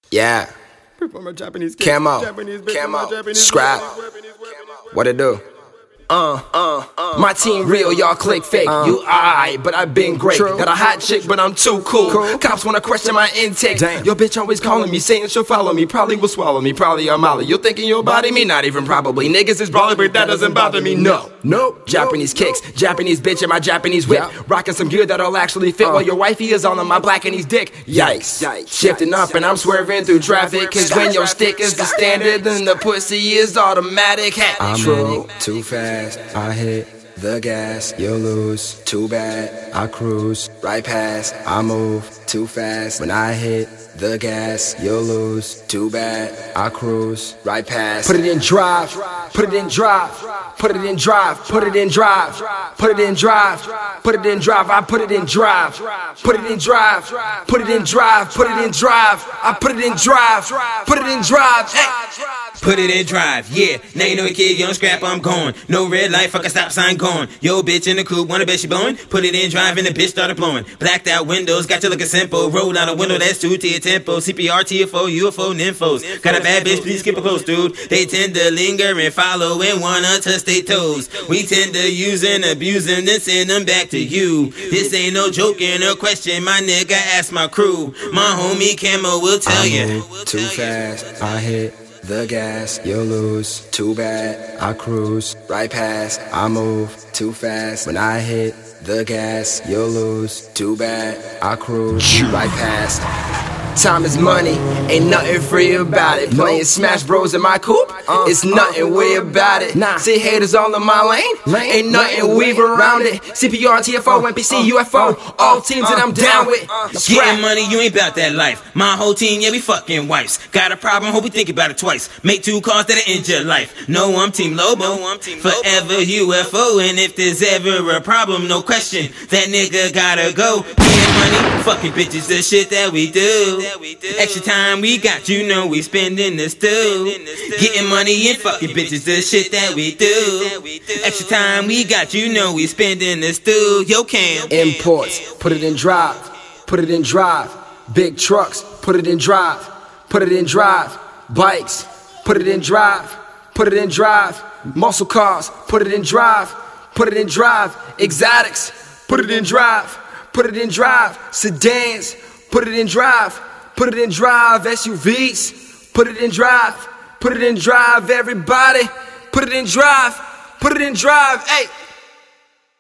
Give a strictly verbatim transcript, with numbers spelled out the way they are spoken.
Yeah. Perform a Japanese kick. Camo. Japanese bitch, Camo. Japanese Scrap. What it do? Uh, uh, uh, my team real, y'all click fake. Uh, you alright, but I been great. True. Got a hot chick, but I'm too cool. cool. Cops wanna question my intake. Damn. Your bitch always calling me, saying she'll follow me. Probably will swallow me, probably a molly. You thinking you'll body me? Not even probably. Niggas is brawling, but that doesn't bother me. No, nope. Japanese nope. kicks, Japanese bitch in my Japanese whip. Yeah. Rocking some gear that'll actually fit uh, while your wifey is all on my black and he's dick. Yikes. Yikes. Shifting up and I'm swerving through traffic. Cause when your stick is the standard, then the pussy is automatic. Hey. I'm roll too fast, I hit the gas, you lose, too bad, I cruise, right past, I move, too fast, when I hit the gas, you lose, too bad, I cruise, right past. Put it in drive, put it in drive, put it in drive, put it in drive, put it in drive, put it in drive, I put it in drive, put it in drive, put it in drive, put it in drive, I put it in drive, put it in drive, hey. Put it in drive, yeah. Now you know a kid, young scrap, I'm gone. No red light, fuck a stop sign gone. Yo, bitch in the coupe, wanna bet she blowing? Put it in drive and the bitch started blowing. Blacked out windows, got you looking simple. Roll out a window, that's two to your tempo. C P R, T F O, U F O, nymphos. Got a bad bitch, please skip a close, dude. They tend to linger and follow and wanna touch their toes. We tend to use and abuse them, then send them back to you. This ain't no joking or question, my nigga, ask my crew. My homie Camo will tell you. Too fast, I hit the gas, you lose, too bad, I cruise, right past, I move, too fast, when I hit the gas, you lose, too bad, I cruise, right past. Time is money, ain't nothing free about it. Playing Smash Bros in my coupe, uh, it's nothing uh, weird about it. Nah. See haters all in my lane, lane ain't nothing lane, weave around it. C P R, T F O, uh, N P C, uh, U F O, uh, all teams uh, that I'm down with. Uh, Getting money, you ain't about that life. My whole team, yeah, we fucking wives. Got a problem, hope we think about it twice. Make two calls that'll end your life. No, I'm Team Lobo, no, I'm team forever Lobo. U F O, and if there's ever a problem, no question, that nigga gotta go. Getting money, fucking bitches, the shit that we do. Extra time we got, you know we spending the stew. Getting money and fucking bitches, the shit that we do. Extra time we got, you know we spending the stew. Yo, Cam. Imports, put it in drive, put it in drive. Big trucks, put it in drive, put it in drive. Bikes, put it in drive, put it in drive. Muscle cars, put it in drive, put it in drive. Exotics, put it in drive, put it in drive. Sedans, put it in drive. Put it in drive, S U Vs, put it in drive, put it in drive, everybody, put it in drive, put it in drive, hey.